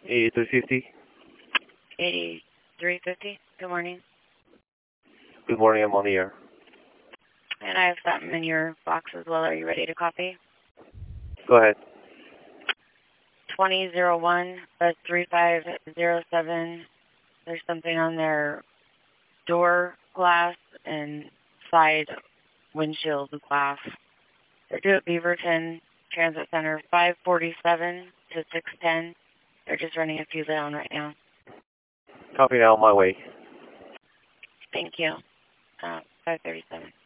8350. 8350. Good morning. Good morning, I'm on the air. And I have something in your box as well. Are you ready to copy? Go ahead. 2001, that's 3507. There's something on their door glass and side windshield glass. They're due at Beaverton Transit Center, 547 to 610. They're just running a few down right now. Copy now, on my way. Thank you. 537.